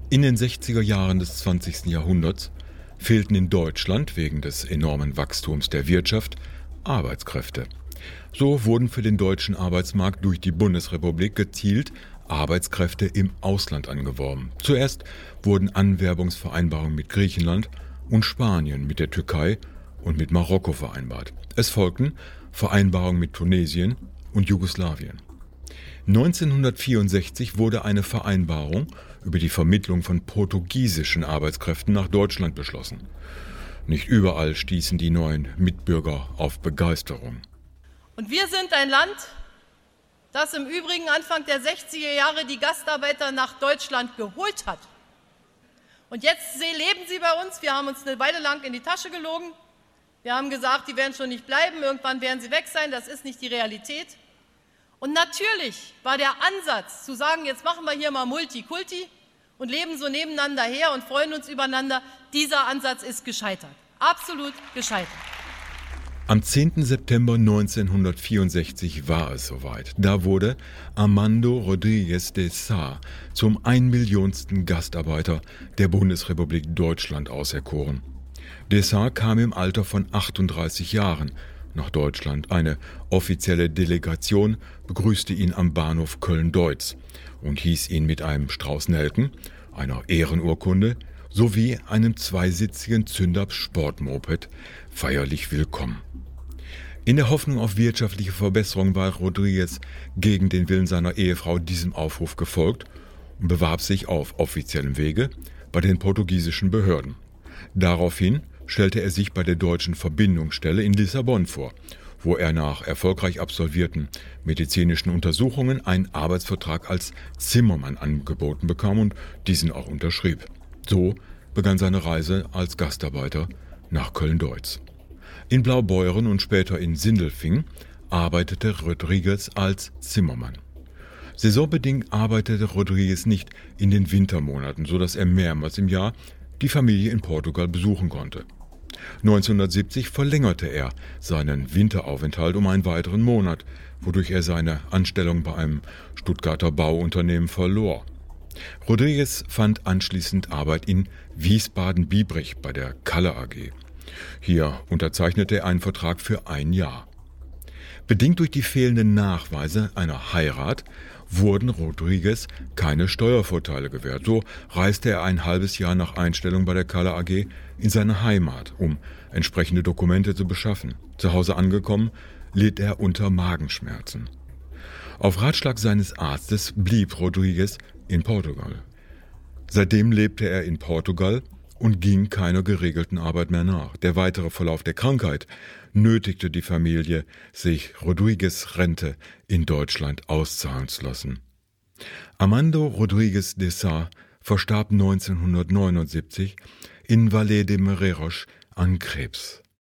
In den 60er Jahren des 20. Jahrhunderts fehlten in Deutschland wegen des enormen Wachstums der Wirtschaft Arbeitskräfte. So wurden für den deutschen Arbeitsmarkt durch die Bundesrepublik gezielt Arbeitskräfte im Ausland angeworben. Zuerst wurden Anwerbungsvereinbarungen mit Griechenland und Spanien, mit der Türkei und mit Marokko vereinbart. Es folgten Vereinbarungen mit Tunesien und Jugoslawien. 1964 wurde eine Vereinbarung über die Vermittlung von portugiesischen Arbeitskräften nach Deutschland beschlossen. Nicht überall stießen die neuen Mitbürger auf Begeisterung. Und wir sind ein Land, das im Übrigen Anfang der 60er Jahre die Gastarbeiter nach Deutschland geholt hat. Und jetzt leben sie bei uns. Wir haben uns eine Weile lang in die Tasche gelogen. Wir haben gesagt, die werden schon nicht bleiben, irgendwann werden sie weg sein. Das ist nicht die Realität. Und natürlich war der Ansatz zu sagen, jetzt machen wir hier mal Multikulti und leben so nebeneinander her und freuen uns übereinander, dieser Ansatz ist gescheitert. Absolut gescheitert. Am 10. September 1964 war es soweit. Da wurde Armando Rodríguez de Sá zum 1.000.000. Gastarbeiter der Bundesrepublik Deutschland auserkoren. De Sá kam im Alter von 38 Jahren nach Deutschland. Eine offizielle Delegation begrüßte ihn am Bahnhof Köln-Deutz und hieß ihn mit einem Strauß Nelken, einer Ehrenurkunde sowie einem zweisitzigen Zündapp-Sportmoped feierlich willkommen. In der Hoffnung auf wirtschaftliche Verbesserung war Rodríguez gegen den Willen seiner Ehefrau diesem Aufruf gefolgt und bewarb sich auf offiziellem Wege bei den portugiesischen Behörden. Daraufhin stellte er sich bei der deutschen Verbindungsstelle in Lissabon vor, wo er nach erfolgreich absolvierten medizinischen Untersuchungen einen Arbeitsvertrag als Zimmermann angeboten bekam und diesen auch unterschrieb. So begann seine Reise als Gastarbeiter nach Köln-Deutz. In Blaubeuren und später in Sindelfingen arbeitete Rodríguez als Zimmermann. Saisonbedingt arbeitete Rodríguez nicht in den Wintermonaten, sodass er mehrmals im Jahr die Familie in Portugal besuchen konnte. 1970 verlängerte er seinen Winteraufenthalt um einen weiteren Monat, wodurch er seine Anstellung bei einem Stuttgarter Bauunternehmen verlor. Rodríguez fand anschließend Arbeit in Wiesbaden-Biebrich bei der Kalle AG. Hier unterzeichnete er einen Vertrag für ein Jahr. Bedingt durch die fehlenden Nachweise einer Heirat wurden Rodríguez keine Steuervorteile gewährt. So reiste er ein halbes Jahr nach Einstellung bei der Kalle AG in seine Heimat, um entsprechende Dokumente zu beschaffen. Zu Hause angekommen, litt er unter Magenschmerzen. Auf Ratschlag seines Arztes blieb Rodríguez in Portugal. Seitdem lebte er in Portugal und ging keiner geregelten Arbeit mehr nach. Der weitere Verlauf der Krankheit nötigte die Familie, sich Rodríguez' Rente in Deutschland auszahlen zu lassen. Armando Rodríguez de Sá verstarb 1979 in Valle de Meireros an Krebs.